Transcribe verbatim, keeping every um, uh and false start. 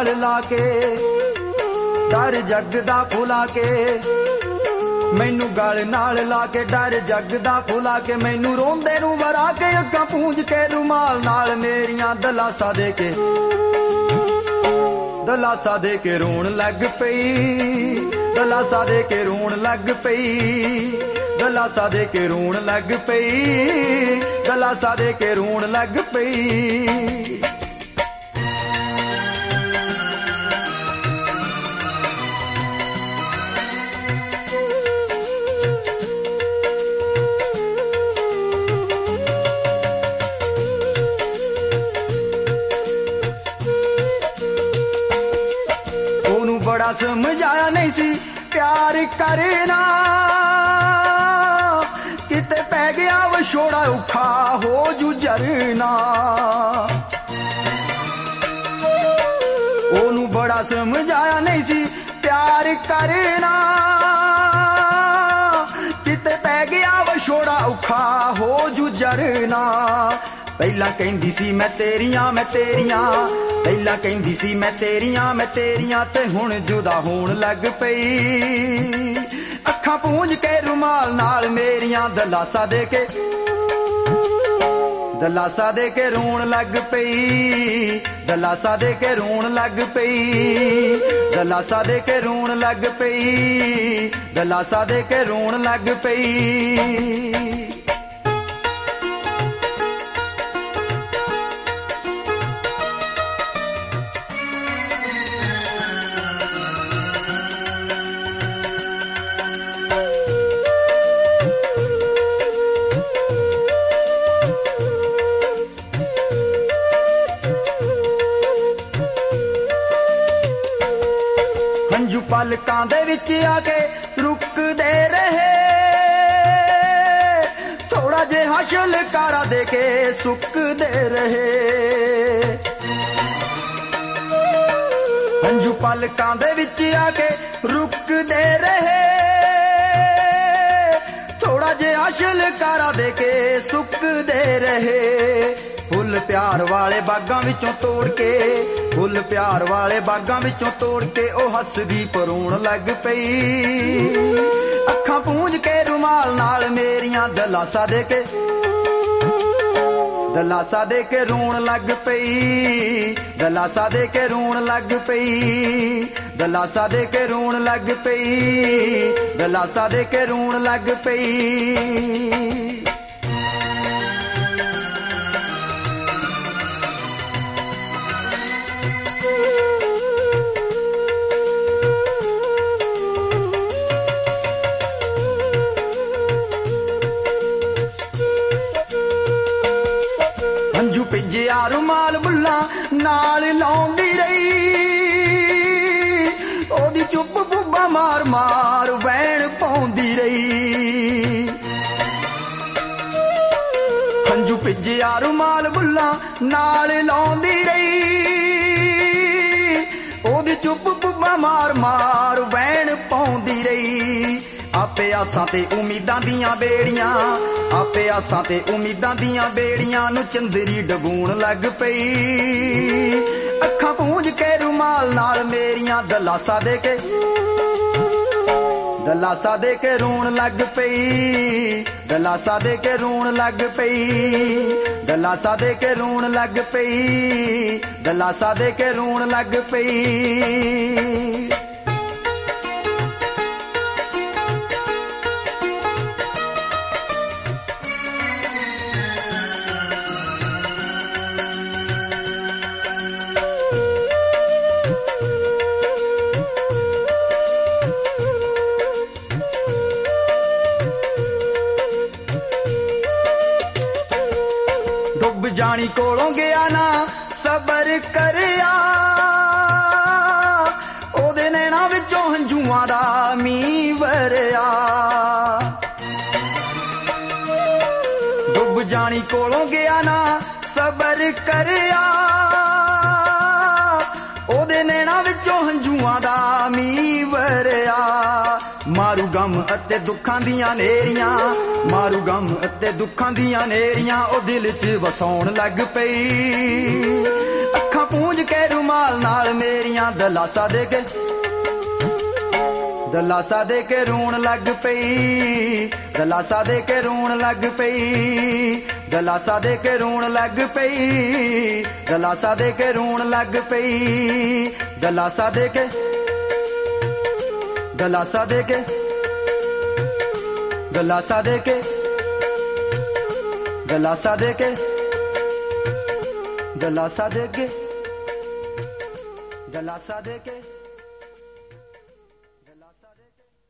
नाल लाके डर जगदा फुला के मैनू गल नाल लाके डर जगदा फुला के मैनू रोंदे नू वरा के अग्गां पूंज के रुमाल नाल मेरियां दलासा दे के दलासा दे के रोण लग पई दलासा दे के रोण लग पई दलासा दे के रोण लग पई दलासा दे के रोण लग पई। बड़ा समझाया नहीं सी प्यार करना किते पै गया विछोड़ा औखा हो जुझरना ओनू बड़ा समझाया नहीं सी प्यार करना किते पै गया विछोड़ा औखा हो जुझरना पहला कहंदी सी मैं तेरियां मैं तेरियां पहला कहंदी सी मैं तेरियां मैं तेरियां ते हुण जुदा होण लग पई अखां पूंज के रुमाल नाल मेरियां दलासा दे के दलासा दे के रोण लग पई दलासा दे के रोण लग पई दलासा दे के रोण लग पई दलासा दे के रोण लग पई। हंजू पलकां दे विच आके रुकदे रहे थोड़ा जिहा छलकारा दे के सुकदे रहे हंजू पलकां दे विच आके रुकदे रहे थोड़ा जिहा छलकारा दे के सुकदे रहे फुल प्यार वाले बागां विचों तोड़ के फुल प्यार वाले बागां विचों तोड़ के ओ हसदी परोण लग पई अखां पूंज के रुमाल नाल मेरियां दलासा दे के दलासा दे के रोण लग पई दलासा दे के रोण लग पई दलासा दे के रोण लग पई दलासा दे के रोण लग पई। हंजू पिज्जिया रुमाल बुल्ला नाल लाउंदी रही ओदी चुप बुब्बा मार मार वैण पाउंदी रही हंजू पिज्जिया रुमाल बुल्ला नाल लाउंदी रही ओदी चुप बुब्बा मार मार वैण पाउंदी रही आपे आसां ते उम्मीदां दियां बेड़ियां आपे आसां ते उम्मीदां दियां बेड़ियां नू चंदरी डबूण लग पई अखां पूंज के रुमाल नाल मेरियां दलासा दे के दलासा दे के रोण लग पई दलासा दे के रोण लग पई दलासा दे के रोण लग पई दलासा दे के रोण लग पई। जानी कोलों गया ना सबर करिया ओदे नैना विचों हंझूआं दा मींह वरिया डुब जानी कोलों गया ना सबर करिया ओदे नैना विचों हंझूआं दा मींह वरिया मारू गम अते दुखां दियां नेरियां मारू गम अते दुखां दियां नेरियां ओ दिल च वसाउण लग पई अखां ਪੂੰਝ ਕੇ ਰੁਮਾਲ ਨਾਲ ਮੇਰੀਆਂ ਦਲਾਸਾ ਦੇ ਕੇ ਦਲਾਸਾ ਦੇ ਕੇ ਰੋਣ ਲੱਗ ਪਈ ਦਲਾਸਾ ਦੇ ਕੇ ਰੋਣ ਲੱਗ ਪਈ ਦਲਾਸਾ ਦੇ ਕੇ ਰੋਣ ਲੱਗ ਪਈ ਦਲਾਸਾ ਦੇ ਕੇ ਰੋਣ ਲੱਗ ਪਈ ਦਲਾਸਾ ਦੇ ਕੇ ਦਲਾਸਾ ਦੇ ਕੇ ਦਲਾਸਾ ਦੇ ਕੇ ਦਲਾਸਾ ਦੇ ਕੇ ਦਲਾਸਾ ਦੇ ਕੇ ਦਲਾਸਾ ਦੇ ਕੇ ਦਲਾਸਾ ਦੇ ਕੇ